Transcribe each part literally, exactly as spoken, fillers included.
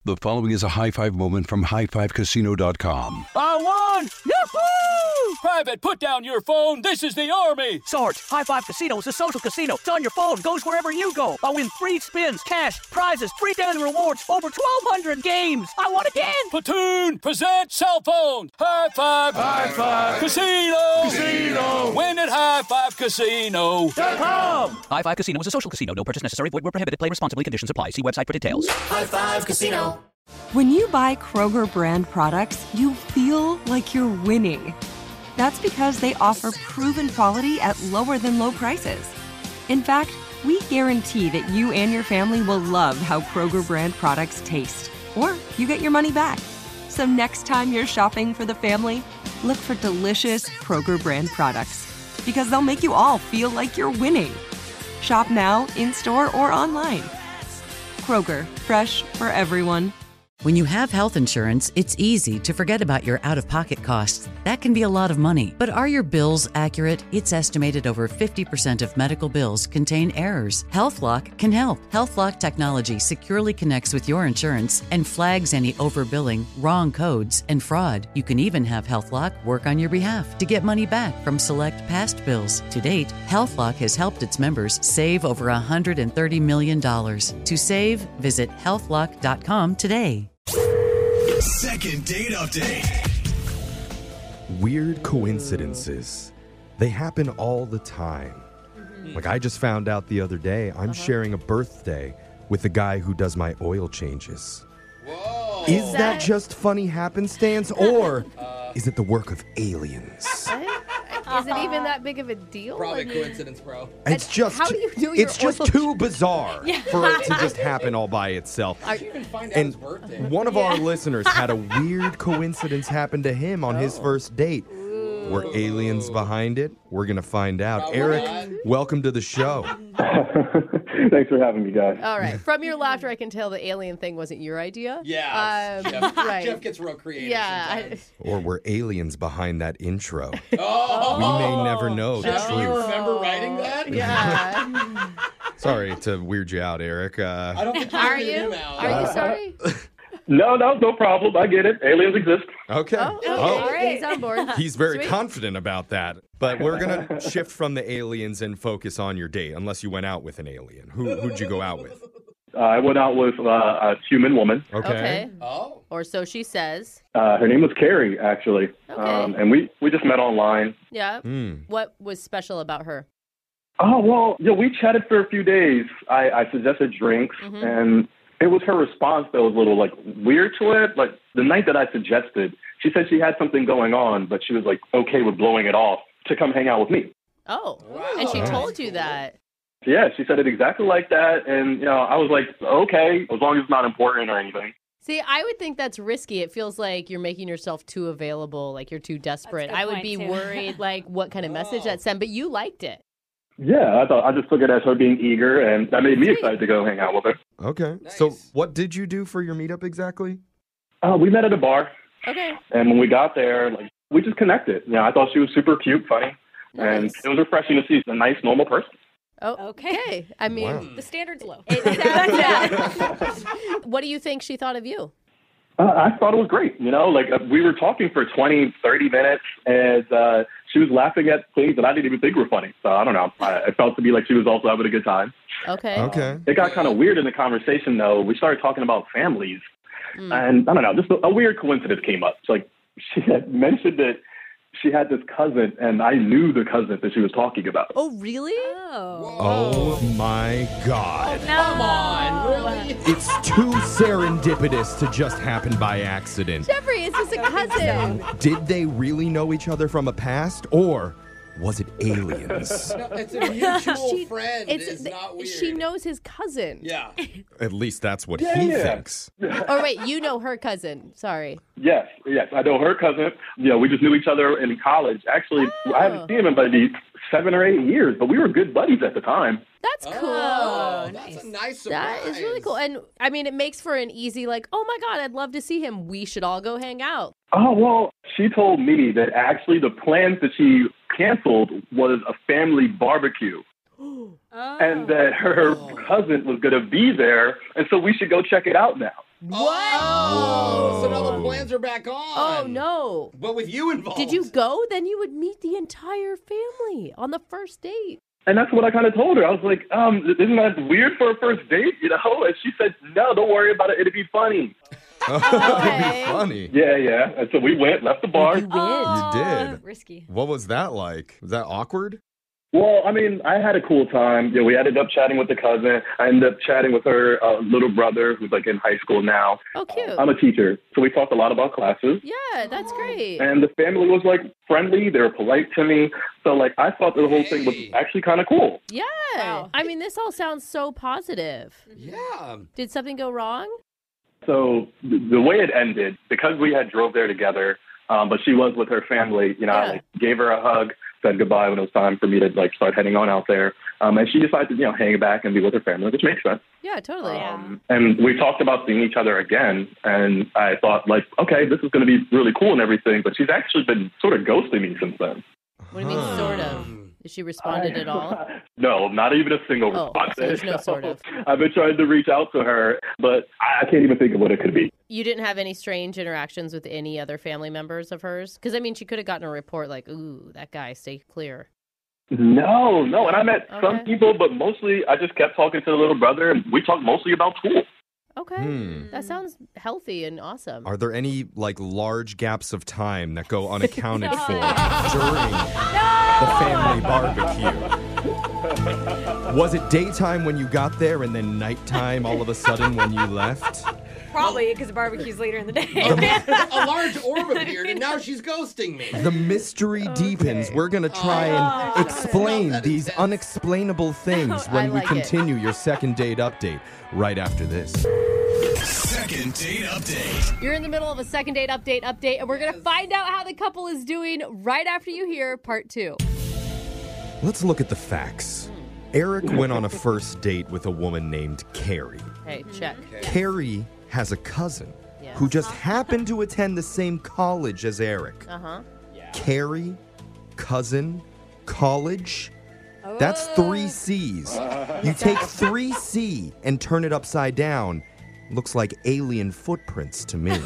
The following is a high five moment from high five casino dot com. I won! Yahoo! Private, put down your phone. This is the Army. Sarge, High Five Casino is a social casino. It's on your phone. Goes wherever you go. I win free spins, cash, prizes, free daily rewards, over twelve hundred games. I won again. Platoon, present cell phone. High Five. High Five. Casino. Casino. Win at High Five Casino. .com. High Five Casino is a social casino. No purchase necessary. Void where prohibited. Play responsibly. Conditions apply. See website for details. High Five Casino. When you buy Kroger brand products, you feel like you're winning. That's because they offer proven quality at lower than low prices. In fact, we guarantee that you and your family will love how Kroger brand products taste, or you get your money back. So next time you're shopping for the family, look for delicious Kroger brand products, because they'll make you all feel like you're winning. Shop now, in-store, or online. Kroger, fresh for everyone. When you have health insurance, it's easy to forget about your out-of-pocket costs. That can be a lot of money. But are your bills accurate? It's estimated over fifty percent of medical bills contain errors. HealthLock can help. HealthLock technology securely connects with your insurance and flags any overbilling, wrong codes, and fraud. You can even have HealthLock work on your behalf to get money back from select past bills. To date, HealthLock has helped its members save over one hundred thirty million dollars. To save, visit health lock dot com today. Second date update. Weird coincidences. They happen all the time. Mm-hmm. Like I just found out the other day, I'm uh-huh. sharing a birthday with the guy who does my oil changes. Whoa. Is that, that just funny happenstance, or uh, is it the work of aliens? Is it even that big of a deal? Probably I mean, coincidence, bro. It's just, how do you do it's your just oil too bizarre yeah. for it to just happen all by itself. How did you even find out and his birthday? One of yeah. our listeners had a weird coincidence happen to him on oh. his first date. Ooh. Were aliens behind it? We're going to find out. Probably Eric, not. welcome to the show. Thanks for having me, guys. All right. From your laughter, I can tell the alien thing wasn't your idea. Yeah. Um, Jeff, right. Jeff gets real creative Yeah. sometimes. Or were aliens behind that intro? Oh. We may never know the Jeff, do you truth. remember writing that? Yeah. Sorry to weird you out, Eric. Uh, I don't think you Are weirded you? him out. Are you sorry? No, no, no problem. I get it. Aliens exist. Okay. Oh, okay. Oh. All right. He's on board. He's very Sweet. confident about that. But we're going to shift from the aliens and focus on your date, unless you went out with an alien. Who, who'd you go out with? Uh, I went out with uh, a human woman. Okay. Okay. Oh. Or so she says. Uh, her name was Carrie, actually. Okay. Um, and we, we just met online. Yeah. Mm. What was special about her? Oh, well, yeah, we chatted for a few days. I, I suggested drinks, Mhm. and it was her response that was a little, like, weird to it. Like, the night that I suggested, she said she had something going on, but she was, like, okay with blowing it off to come hang out with me. Oh. Wow. And she That's told you that. Yeah, she said it exactly like that, and, you know, I was like, okay, as long as it's not important or anything. See, I would think that's risky. It feels like you're making yourself too available, like you're too desperate. That's a good I would point, be too. worried, like, what kind of message that sent, but you liked it. Yeah, I thought I just took it as her being eager, and that made me Sweet. excited to go hang out with her. Okay. Nice. So what did you do for your meetup exactly? Uh, we met at a bar, Okay. and when we got there, like we just connected. Yeah, I thought she was super cute, funny, and Nice. it was refreshing to see a nice, normal person. Oh, Okay. okay. I mean, Wow. The standard's low. it sounds, yeah. What do you think she thought of you? Uh, I thought it was great. You know, like uh, we were talking for twenty, thirty minutes, and uh, she was laughing at things that I didn't even think were funny. So I don't know. I, it felt to me like she was also having a good time. Okay. Okay. It got kind of weird in the conversation, though. We started talking about families, Mm. and I don't know, just a, a weird coincidence came up. It's like she had mentioned that she had this cousin, and I knew the cousin that she was talking about. Oh, really? Oh. Oh my God. No. Come on, really? It's too serendipitous to just happen by accident. Jeffrey, it's just a cousin. Did they really know each other from a past, or was it aliens? No, it's a mutual She- friend. It's, It's, not weird. She knows his cousin. Yeah. At least that's what Yeah, he yeah. thinks. Or wait, you know her cousin. Sorry. Yes, yes, I know her cousin. You know, we just knew each other in college. Actually, I haven't seen him in maybe seven or eight years, but we were good buddies at the time. That's cool. Oh, nice. that's a nice surprise. That is really cool. And I mean, it makes for an easy, like, oh my God, I'd love to see him. We should all go hang out. Oh, well, she told me that actually the plans that she canceled was a family barbecue. Oh. And that her cousin was going to be there, and so we should go check it out now. What? Oh, so now the plans are back on. Oh, no. But with you involved. Did you go? Then you would meet the entire family on the first date. And that's what I kind of told her. I was like, um, isn't that weird for a first date, you know? And she said, no, don't worry about it. It'd be funny. It'd be funny. Yeah, yeah. And so we went, left the bar. You went. You did. Risky. What was that like? Was that awkward? Well, I mean, I had a cool time. You know, we ended up chatting with the cousin. I ended up chatting with her uh, little brother, who's like in high school now. Oh, cute. I'm a teacher, so we talked a lot about classes. Yeah, that's great. And the family was like friendly. They were polite to me. So like, I thought the whole thing was actually kind of cool. Yeah. Wow. I mean, this all sounds so positive. Yeah. Did something go wrong? So th- the way it ended, because we had drove there together, um, but she was with her family. You know, Yeah. I like, gave her a hug. Said goodbye when it was time for me to like start heading on out there. Um, and she decided to, you know, hang back and be with her family, which makes sense. Yeah, totally. Um, and we talked about seeing each other again. And I thought like, okay, this is going to be really cool and everything. But she's actually been sort of ghosting me since then. What do you mean, sort of? Is she responded I- at all? No, not even a single Oh, response. so there's no sort of. I've been trying to reach out to her, but I can't even think of what it could be. You didn't have any strange interactions with any other family members of hers? Because, I mean, she could have gotten a report like, ooh, that guy, stay clear. No, no. And I met Okay. some people, but mostly I just kept talking to the little brother, and we talked mostly about school. Okay. Hmm. That sounds healthy and awesome. Are there any like large gaps of time that go unaccounted for during the family barbecue? Was it daytime when you got there and then nighttime all of a sudden when you left? Probably because the barbecue's later in the day. A large orb appeared, and now she's ghosting me. The mystery deepens. We're going to try Oh. and explain That is these intense. unexplainable things when I we like it. continue your second date update right after this. Second date update. You're in the middle of a second date update update, and we're going to find out how the couple is doing right after you hear part two. Let's look at the facts. Eric went on a first date with a woman named Carrie. Hey, check. Carrie has a cousin Yes. who just happened to attend the same college as Eric. Uh-huh. Carrie, cousin, college. That's three C's. You take three C and turn it upside down. Looks like alien footprints to me.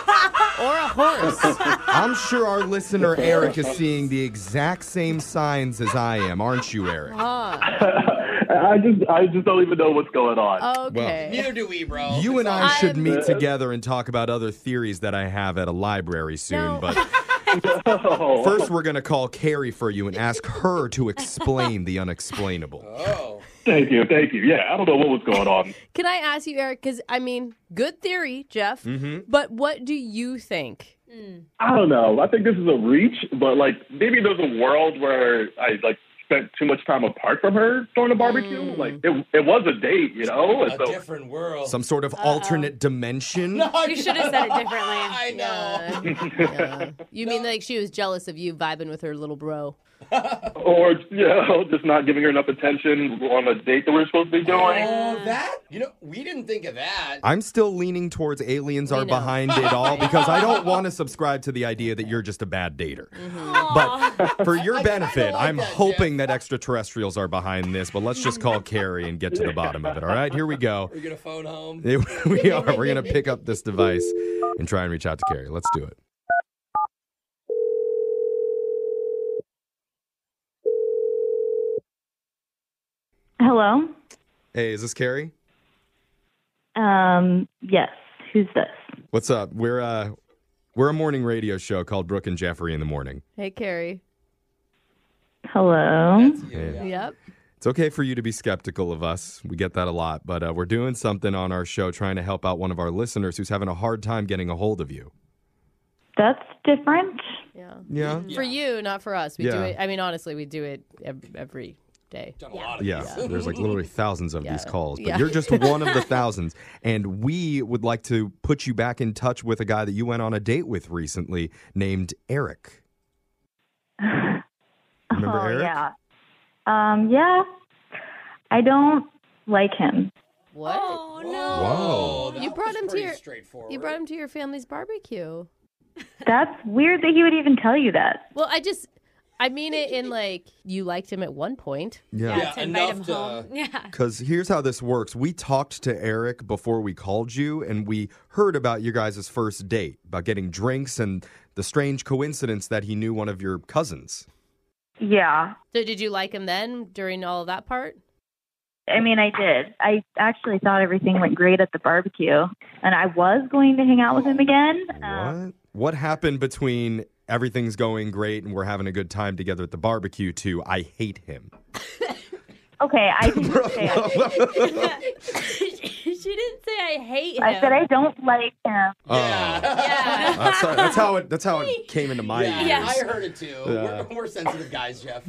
Or a horse. I'm sure our listener Eric is seeing the exact same signs as I am, aren't you, Eric? Huh. I just, I just don't even know what's going on. Okay. Neither do we, bro. You and I I'm- should meet together and talk about other theories that I have at a library soon, No. but Oh. first we're going to call Carrie for you and ask her to explain the unexplainable. Oh. Thank you, thank you. Yeah, I don't know what was going on. Can I ask you, Eric, because, I mean, good theory, Jeff, Mm-hmm. but what do you think? I don't know. I think this is a reach, but like maybe there's a world where I like spent too much time apart from her during the barbecue. Mm. Like it, it was a date, you know. And A so different world. Some sort of alternate dimension? You should have said it differently. I know. Yeah. You mean like she was jealous of you vibing with her little bro? or you know, just not giving her enough attention on a date that we're supposed to be doing. Oh, that? You know, we didn't think of that. I'm still leaning towards aliens We are know. behind it all because I don't want to subscribe to the idea that you're just a bad dater. But for your I- I benefit, don't like I'm that, hoping that extraterrestrials are behind this, but let's just call Carrie and get to the bottom of it. All right, here we go. We're going to phone home. We are. We're going to pick up this device and try and reach out to Carrie. Let's do it. Hello. Hey, is this Carrie? Um. Yes. Who's this? What's up? We're uh we're a morning radio show called Brooke and Jeffrey in the Morning. Hey, Carrie. Hello. That's you, Yeah. yeah. Yep. It's okay for you to be skeptical of us. We get that a lot, but uh, we're doing something on our show trying to help out one of our listeners who's having a hard time getting a hold of you. That's different. Yeah. Yeah. For you, not for us. We do Yeah. it. I mean, honestly, we do it ev- every day. Done a lot of Yeah, these. there's like literally thousands of Yeah. these calls, but Yeah. you're just one of the thousands. And we would like to put you back in touch with a guy that you went on a date with recently named Eric. Remember oh, Eric? yeah. Um. Yeah. I don't like him. What? Oh, no. Whoa. that You brought was him to pretty your- straightforward. You brought him to your family's barbecue. That's weird that he would even tell you that. Well, I just, I mean it in like you liked him at one point. Yeah. Yeah, to invite him enough to- home. Yeah. Because here's how this works. We talked to Eric before we called you, and we heard about your guys' first date, about getting drinks and the strange coincidence that he knew one of your cousins. Yeah. So did you like him then during all of that part? I mean, I did. I actually thought everything went great at the barbecue, and I was going to hang out with him again. Um, What? What happened between everything's going great and we're having a good time together at the barbecue to I hate him? okay, I didn't say I, She didn't say I hate him. I said I don't like him. Oh. Yeah. That's, how- that's how it. That's how it came into my Yeah, ears. Yes. I heard it too. Yeah. We're, we're sensitive guys, Jeff.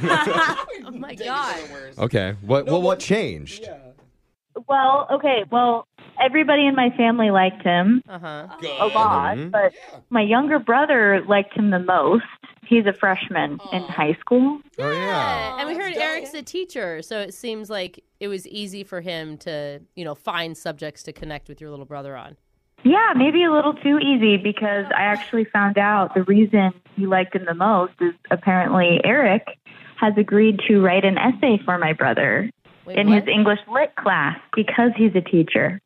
Oh my god. Okay. What? No, well, what but- changed? Yeah. Well, okay, well, everybody in my family liked him Uh-huh. Good. a lot, Mhm. but Yeah. my younger brother liked him the most. He's a freshman in Aw. high school. Oh yeah. And we heard that's dope. Eric's a teacher, so it seems like it was easy for him to, you know, find subjects to connect with your little brother on. Yeah, maybe a little too easy because I actually found out the reason he liked him the most is apparently Eric has agreed to write an essay for my brother Wait, in what? his English lit class because he's a teacher.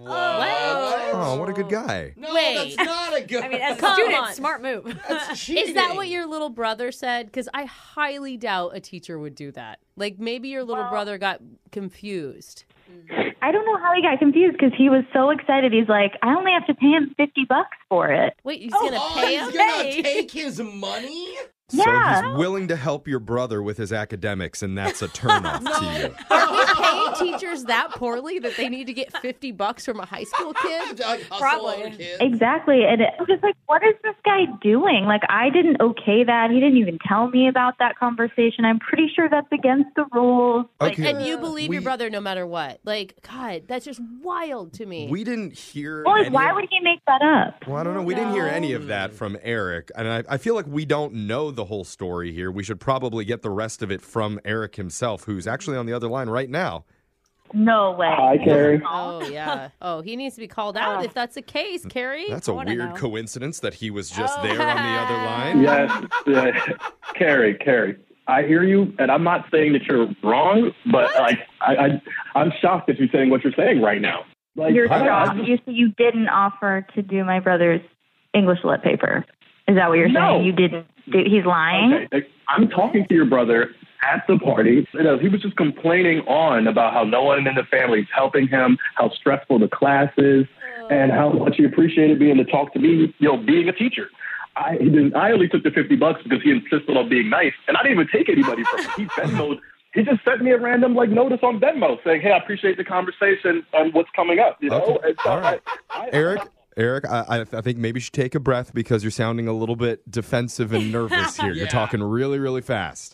What? Oh, what a good guy. No, Wait. that's not a good. I mean, as a Come student, on. smart move. that's cheating. Is that what your little brother said? Because I highly doubt a teacher would do that. Like maybe your little Well- brother got confused. I don't know how he got confused because he was so excited. He's like, I only have to pay him fifty bucks for it. Wait, he's Oh, gonna Oh, pay he's him? gonna Hey. take his money? So Yeah. he's willing to help your brother with his academics, and that's a turnoff to you. Are we paying teachers that poorly that they need to get fifty bucks from a high school kid? Like, hustle Probably. other kids. Exactly. And I'm just like, what is this guy doing? Like, I didn't okay that. He didn't even tell me about that conversation. I'm pretty sure that's against the rules. Like, Okay. And you believe We- your brother no matter what. Like, God, that's just wild to me. We didn't hear. well, any why of- would he make that up? Well, I don't know. We didn't hear any of that from Eric. And I, I feel like we don't know the whole story here. We should probably get the rest of it from Eric himself, who's actually on the other line right now. No way. Hi, Carrie. Oh, yeah. Oh, he needs to be called out if that's the case, Carrie. That's a wanna weird know. coincidence that he was just Oh. there on the other line. Yes, uh, Carrie, Carrie. I hear you, and I'm not saying that you're wrong, but like I, I, I'm shocked that you're saying what you're saying right now. Like, You're I- I- shocked. You so you didn't offer to do my brother's English lit paper. Is that what you're No. saying? You didn't do, he's lying? Okay, like, I'm talking to your brother at the party. You know, he was just complaining on about how no one in the family is helping him, how stressful the class is, and how much he appreciated being to talk to me, you know, being a teacher. I he didn't, I only took the fifty bucks because he insisted on being nice, and I didn't even take anybody from him. He Venmoed. He just sent me a random like notice on Venmo saying, "Hey, I appreciate the conversation and what's coming up." You know, Okay. And so All right. I, I, Eric, Eric, I, I I think maybe you should take a breath because you're sounding a little bit defensive and nervous here. You're Yeah. talking really, really fast.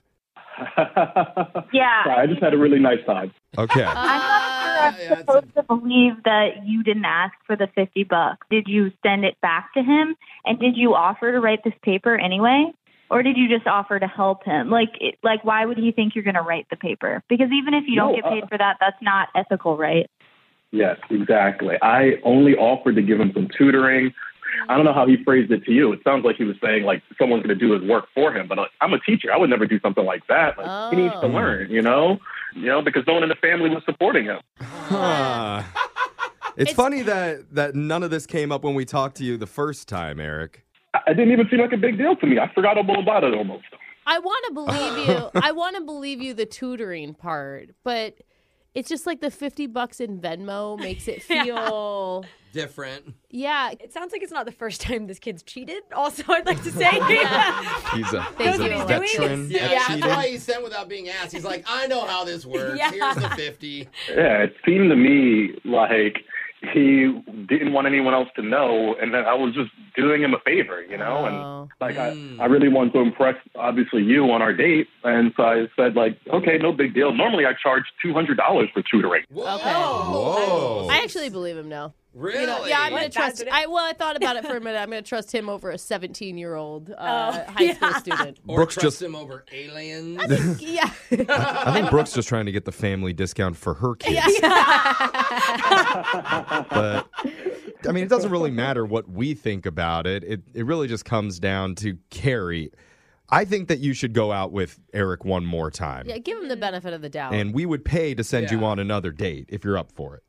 Yeah. Sorry, I just had a really nice time. Okay. I'm not sure I'm Yeah, it's supposed to believe that you didn't ask for the fifty bucks. Did you send it back to him? And did you offer to write this paper anyway? Or did you just offer to help him? Like, it, like why would he think you're going to write the paper? Because even if you don't No, get paid uh, for that, that's not ethical, right? Yes, exactly. I only offered to give him some tutoring. I don't know how he phrased it to you. It sounds like he was saying like someone's going to do his work for him. But like, I'm a teacher. I would never do something like that. Like, he needs to Oh. learn, you know, you know, because no one in the family was supporting him. Huh. It's, It's- funny that, that none of this came up when we talked to you the first time, Eric. I- It didn't even seem like a big deal to me. I forgot all about it almost. I want to believe you. I want to believe you the tutoring part, but it's just like the fifty bucks in Venmo makes it feel. Different. Yeah. It sounds like it's not the first time this kid's cheated. Also, I'd like to say. He's a, Thank he's a you. veteran. Yeah, at that's cheating. why he sent without being asked. He's like, I know how this works. Yeah. Here's the fifty. Yeah, it seemed to me like he didn't want anyone else to know, and then I was just doing him a favor, you know. Oh. And like Mm. I, I really wanted to impress, obviously, you on our date, and so I said like, okay, no big deal. Normally, I charge two hundred dollars for tutoring. Whoa. Okay. Whoa. I actually believe him now. Really? You know, yeah, I'm gonna What? trust. That's- I well, I thought about it for a minute. I'm gonna trust him over a seventeen-year-old uh, Oh, high school yeah. student. Or Brooks trust just- him over aliens. Yeah. I think Brooke's just trying to get the family discount for her kids. But I mean, it doesn't really matter what we think about it. It it really just comes down to Carrie. I think that you should go out with Eric one more time. Yeah, give him the benefit of the doubt. And we would pay to send Yeah. you on another date if you're up for it.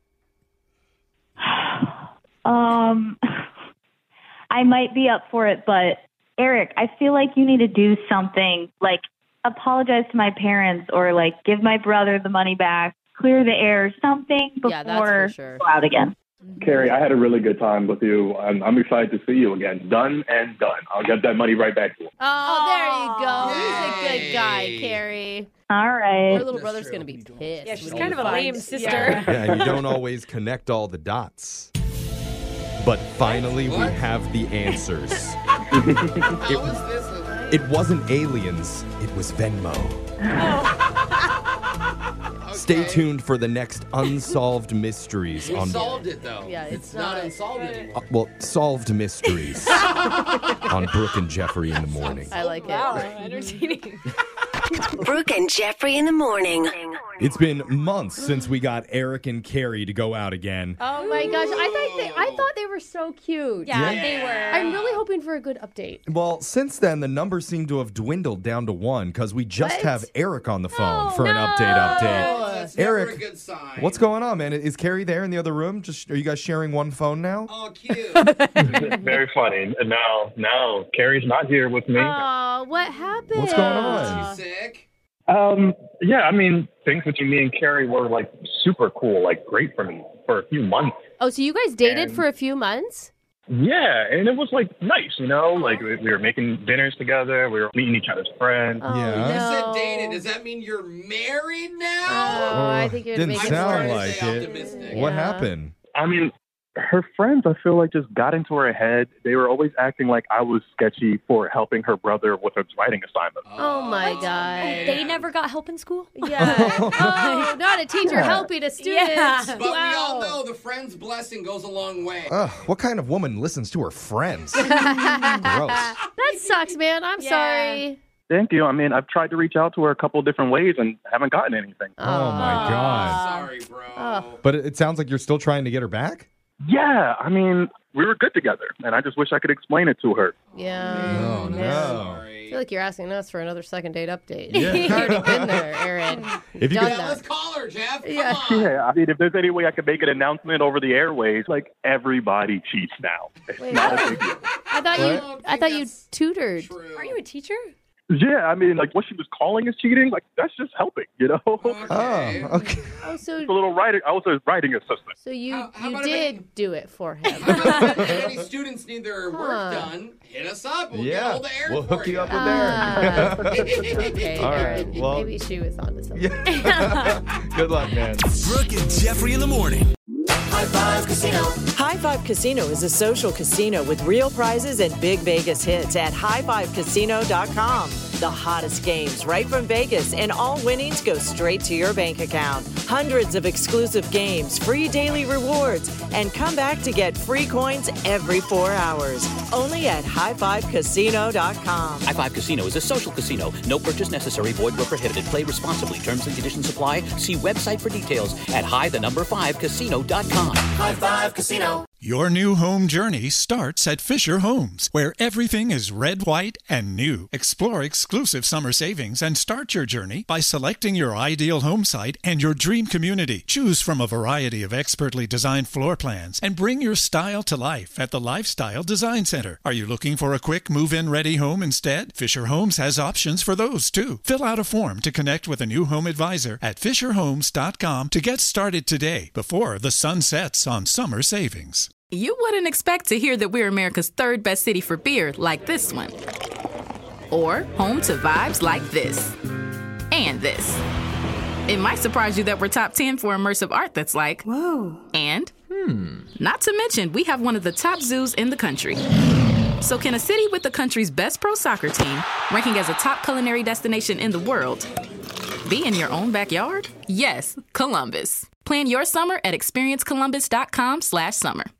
Um, I might be up for it, but Eric, I feel like you need to do something, like apologize to my parents or like give my brother the money back, clear the air, something before Yeah, that's for sure. go out again. Carrie, I had a really good time with you. I'm, I'm excited to see you again. Done and done. I'll get that money right back to you. Oh, there you go. He's a good guy, Yay. Carrie. All right. Her little brother's going to be pissed. Yeah, she's when kind he of a lame finds- sister. Yeah. Yeah, and you don't always connect all the dots. But finally, we What? have the answers. How is this? A... It wasn't aliens, it was Venmo. Okay. Stay tuned for the next Unsolved Mysteries We on solved it, though. Yeah, it's it's not not- unsolved anymore. Uh, well, Solved Mysteries on Brooke and Jeffrey in the morning. I like it. Wow, entertaining. Brooke and Jeffrey in the morning. It's been months since we got Eric and Carrie to go out again. Oh my gosh, I thought they, I thought they were so cute. Yeah, Yeah. they were. I'm really hoping for a good update. Well, since then, the numbers seem to have dwindled down to one because we just What? have Eric on the phone No, for an no. update update. That's never Eric, a good sign. What's going on, man? Is Carrie there in the other room? Just Are you guys sharing one phone now? Oh, cute. Very funny. No, no, Carrie's not here with me. Oh, what happened? What's going on? You sick? Um, yeah, I mean, things between me and Carrie were like super cool, like great for me for a few months. Oh, so you guys dated And- for a few months? Yeah, and it was like nice, you know, like we, we were making dinners together, we were meeting each other's friends. Oh, Yeah. You said no. dated. Does that mean you're married now? Oh, I think you're Didn't making I'm sound starting to like stay it. optimistic. What Yeah. happened? I mean, her friends, I feel like, just got into her head. They were always acting like I was sketchy for helping her brother with his writing assignment. Oh my What? god. They never got help in school? Yeah. Oh, not a teacher Yeah. helping a student. Yeah. But wow. we all know the friend's blessing goes a long way. Ugh, what kind of woman listens to her friends? Gross. That sucks, man. I'm Yeah. sorry. Thank you. I mean, I've tried to reach out to her a couple different ways and haven't gotten anything. Oh, my God. Sorry, bro. Oh. But it it sounds like you're still trying to get her back? Yeah, I mean, we were good together, and I just wish I could explain it to her. Yeah. Oh, no. I Sorry. feel like you're asking us for another second date update. Yeah. You've already been there, Aaron. If you Done could- Yeah, that. let's call her, Jeff. Come Yeah. on. Yeah, I mean, if there's any way I could make an announcement over the airways, like everybody cheats now. It's Wait, not what? a big deal. I thought I you. don't I think thought you that's tutored. True. Are you a teacher? Yeah, I mean, like what she was calling is cheating. Like that's just helping, you know. Okay. Oh, okay. Oh, so a little writing. I was a writing assistant. so you How- how you about if did it- do it for him. How about if any students need their work Huh. done, hit us up. We'll get Yeah, all the air we'll for hook you up with Ah. Aaron. Okay, All right, Aaron. well- Maybe she was onto something. Yeah. Good luck, man. Brooke and Jeffrey in the morning. High Five Casino. High Five Casino is a social casino with real prizes and big Vegas hits at high five casino dot com. The hottest games right from Vegas, and all winnings go straight to your bank account. Hundreds of exclusive games, free daily rewards, and come back to get free coins every four hours. Only at high five casino dot com. High Five Casino is a social casino. No purchase necessary. Void where prohibited. Play responsibly. Terms and conditions apply. See website for details at high the number five casino dot com. High Five Casino. Your new home journey starts at Fisher Homes, where everything is red, white, and new. Explore exclusive summer savings and start your journey by selecting your ideal home site and your dream community. Choose from a variety of expertly designed floor plans and bring your style to life at the Lifestyle Design Center. Are you looking for a quick move-in ready home instead? Fisher Homes has options for those too. Fill out a form to connect with a new home advisor at fisher homes dot com to get started today before the sun sets on summer savings. You wouldn't expect to hear that we're America's third best city for beer like this one. Or home to vibes like this. And this. It might surprise you that we're top ten for immersive art that's like, whoa. And, hmm. Not to mention, we have one of the top zoos in the country. So can a city with the country's best pro soccer team, ranking as a top culinary destination in the world, be in your own backyard? Yes, Columbus. Plan your summer at experience columbus dot com slash summer.